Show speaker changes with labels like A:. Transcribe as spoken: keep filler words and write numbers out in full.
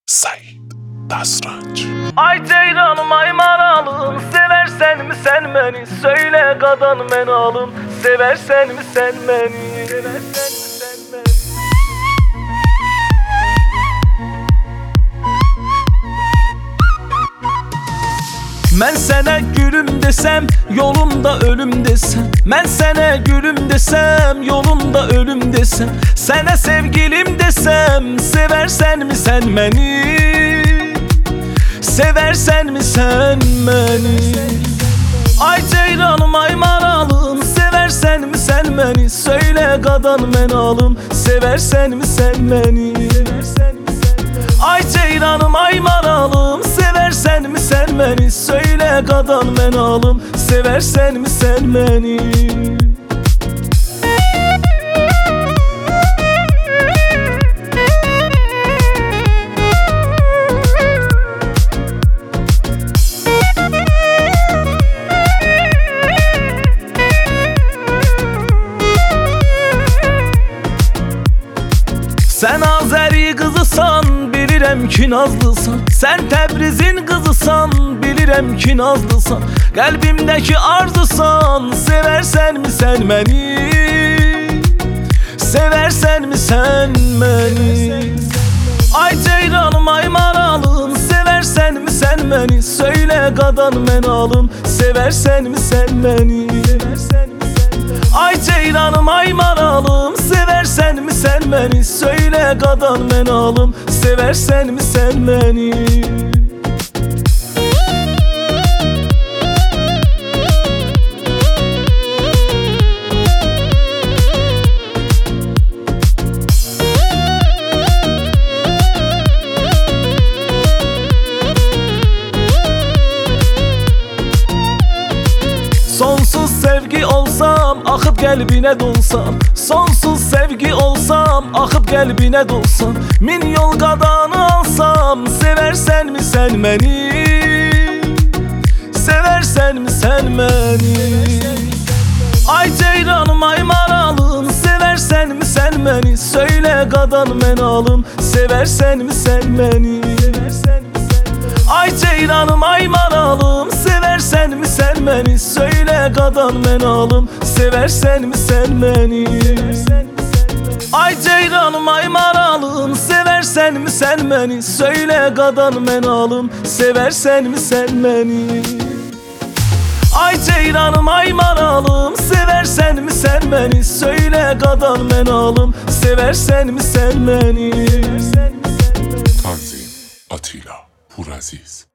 A: Said Dasranç.
B: Ay ceylanım ay maralım, seversen mi sen beni? Söyle qadan mən alım, seversen mi sen beni? Seversen mi sen beni? Mən sənə gülüm desəm, yolumda ölüm desəm. Mən sənə gülüm desəm, yolumda ölüm desəm. Sənə sevgilim desəm, seversen mi sen məni? Seversen mi sen beni? Ay ceylanım ay maralım, seversen mi sen beni? Söyle qadan mən alım, seversen mi sen beni? Ay ceylanım ay maralım, seversen mi sen beni? Söyle qadan mən alım, seversen mi sen beni? Sen Azeri kızısan, bilirəm ki nazlısan. Sen Təbrizin kızısan, bilirəm ki nazlısan. Qəlbimdəki arzusan, seversen mi sen beni? Seversen mi sen beni? Ay ceylanım ay maralım, seversen mi sen beni? Söyle qadan mən alım, seversen mi sen beni? Ay ceylanım ay maralım, seversen mi sen beni? Söyle qadan mən alım, seversen mi sen beni? Sonsuz sevgi olsam, axıb qəlbinə dolsam. Sonsuz sevgi olsam, axıb qəlbinə dolsam. Min yol qadanı alsam, seversen mi sen məni? Seversen mi sen məni? Ay ceylanım ay maralım, seversen mi sen məni? Söyle qadan mən alım, seversen mi sen məni? Ay ceylanım ay maralım, seversen mi sen beni? Söyle qadan mən alım, seversen mi sen beni? Ay ceylanım ay maralım, seversen mi sen beni? Söyle qadan mən alım, seversen mi sen beni? Ay ceylanım ay maralım, seversen mi sen beni? Söyle qadan mən alım, seversen mi sen beni?
A: Tanzim Atilla Puraziz.